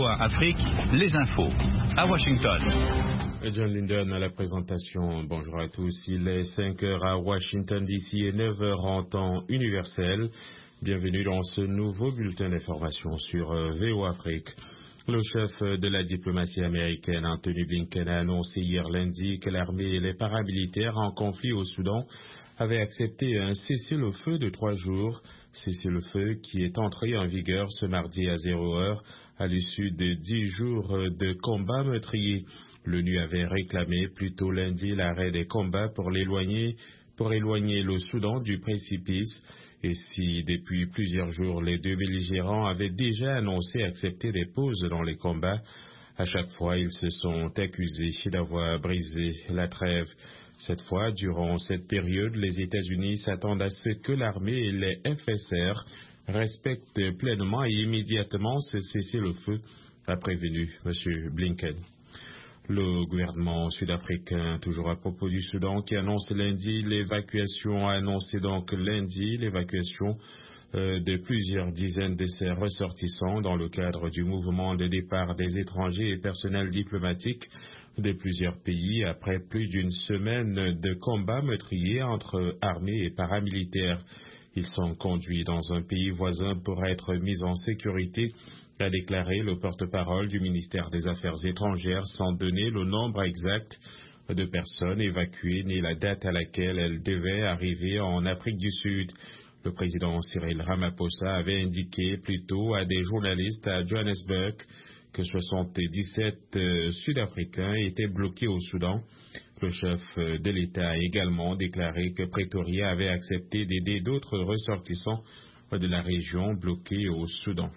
VOA Afrique, les infos. À Washington. John Linden à la présentation. Bonjour à tous. Il est 5 heures à Washington DC et 9 heures en temps universel. Bienvenue dans ce nouveau bulletin d'information sur VOA Afrique. Le chef de la diplomatie américaine, Anthony Blinken, a annoncé hier lundi que l'armée et les paramilitaires en conflit au Soudan avaient accepté un cessez-le-feu de 3 jours, cessez-le-feu qui est entré en vigueur ce mardi à 0 heure à l'issue de 10 jours de combats meurtriers. L'ONU avait réclamé plus tôt lundi l'arrêt des combats pour éloigner le Soudan du précipice. Et si depuis plusieurs jours les deux belligérants avaient déjà annoncé accepter des pauses dans les combats, à chaque fois ils se sont accusés d'avoir brisé la trêve. Cette fois, durant cette période, les États-Unis s'attendent à ce que l'armée et les FSR respectent pleinement et immédiatement ce cessez-le-feu, a prévenu M. Blinken. Le gouvernement sud-africain, toujours à propos du Soudan, qui annonce lundi l'évacuation, a annoncé donc lundi l'évacuation de plusieurs dizaines de ses ressortissants dans le cadre du mouvement de départ des étrangers et personnels diplomatiques de plusieurs pays après plus d'une semaine de combats meurtriers entre armées et paramilitaires. Ils sont conduits dans un pays voisin pour être mis en sécurité, a déclaré le porte-parole du ministère des Affaires étrangères sans donner le nombre exact de personnes évacuées ni la date à laquelle elles devaient arriver en Afrique du Sud. Le président Cyril Ramaphosa avait indiqué plus tôt à des journalistes à Johannesburg que 77 Sud-Africains étaient bloqués au Soudan. Le chef de l'État a également déclaré que Pretoria avait accepté d'aider d'autres ressortissants de la région bloqués au Soudan.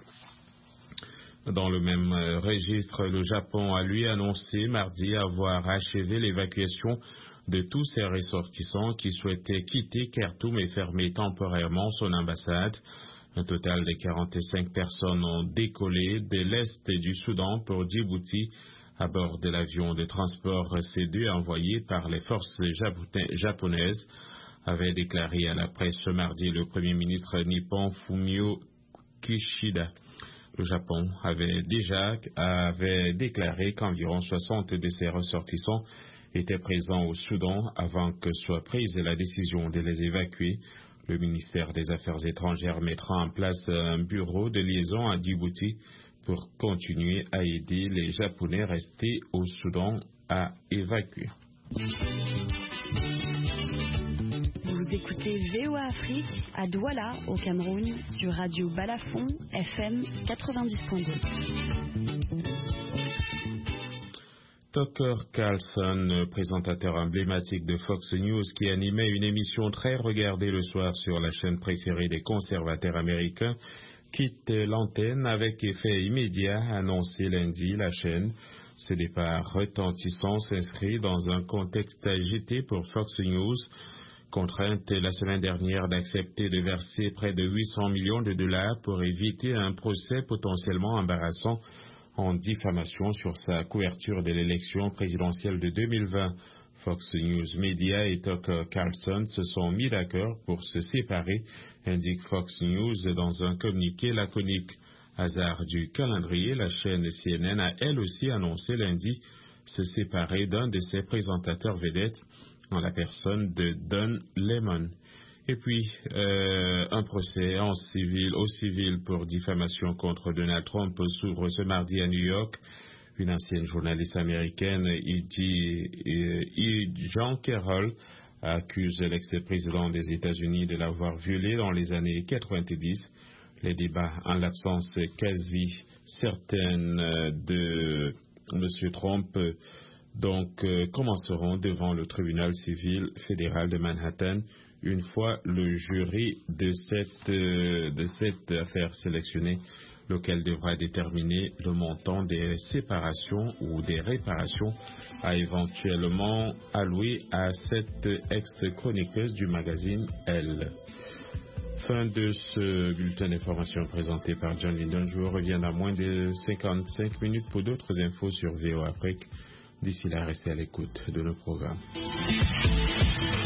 Dans le même registre, le Japon a lui annoncé mardi avoir achevé l'évacuation de tous ses ressortissants qui souhaitaient quitter Khartoum et fermer temporairement son ambassade. Un total de 45 personnes ont décollé de l'est du Soudan pour Djibouti à bord de l'avion de transport C2 envoyé par les forces japonaises, avait déclaré à la presse ce mardi le premier ministre nippon Fumio Kishida. Le Japon avait déclaré qu'environ 60 de ses ressortissants étaient présents au Soudan avant que soit prise la décision de les évacuer. Le ministère des Affaires étrangères mettra en place un bureau de liaison à Djibouti pour continuer à aider les Japonais restés au Soudan à évacuer. Vous écoutez VOA Afrique à Douala, au Cameroun, sur Radio Balafon, FM 90.2. Tucker Carlson, présentateur emblématique de Fox News qui animait une émission très regardée le soir sur la chaîne préférée des conservateurs américains, quitte l'antenne avec effet immédiat, annoncé lundi la chaîne. Ce départ retentissant s'inscrit dans un contexte agité pour Fox News, contrainte la semaine dernière d'accepter de verser près de 800 millions de dollars pour éviter un procès potentiellement embarrassant en diffamation sur sa couverture de l'élection présidentielle de 2020. Fox News Media et Tucker Carlson se sont mis d'accord pour se séparer, indique Fox News dans un communiqué laconique. Hasard du calendrier, la chaîne CNN a elle aussi annoncé lundi se séparer d'un de ses présentateurs vedettes en la personne de Don Lemon. Et puis, un procès au civil pour diffamation contre Donald Trump s'ouvre ce mardi à New York. Une ancienne journaliste américaine, Jean Carroll, accuse l'ex-président des États-Unis de l'avoir violée dans les années 90. Les débats, en l'absence quasi certaine de M. Trump, commenceront devant le tribunal civil fédéral de Manhattan une fois le jury de cette affaire sélectionné, lequel devra déterminer le montant des séparations ou des réparations à éventuellement allouer à cette ex-chroniqueuse du magazine Elle. Fin de ce bulletin d'information présenté par John Linden. Je vous reviens à moins de 55 minutes pour d'autres infos sur VOA Afrique. D'ici là, restez à l'écoute de nos programmes.